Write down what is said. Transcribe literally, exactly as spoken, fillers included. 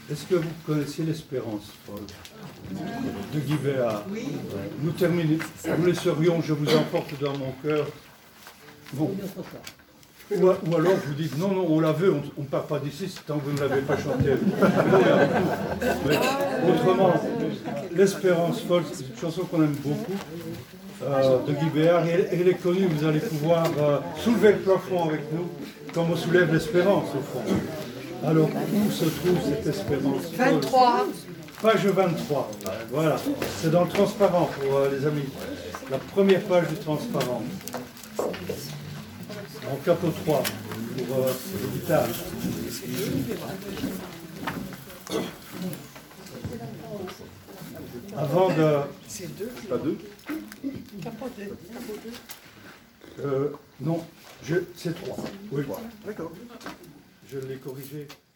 Est-ce que vous connaissiez l'espérance folle de Guy Béard? Oui. Nous terminons. Nous laisserions Je vous emporte dans mon cœur. Bon. Ou, ou alors vous dites non, non, on la veut, on ne part pas d'ici tant que vous ne l'avez pas chanté. Mais, autrement, l'espérance folle, c'est une chanson qu'on aime beaucoup, euh, de Guy Béard. Et elle est connue, vous allez pouvoir euh, soulever le plafond avec nous, comme on soulève l'espérance au fond. Alors, où se trouve cette espérance folle? vingt-trois. Page vingt-trois. Voilà, c'est dans le transparent pour euh, les amis. La première page du transparent. En capot trois pour euh, les guitares. Avant de... C'est deux. Pas deux Capot deux. euh, Non, je... c'est trois. Oui, D'accord. je l'ai corrigé.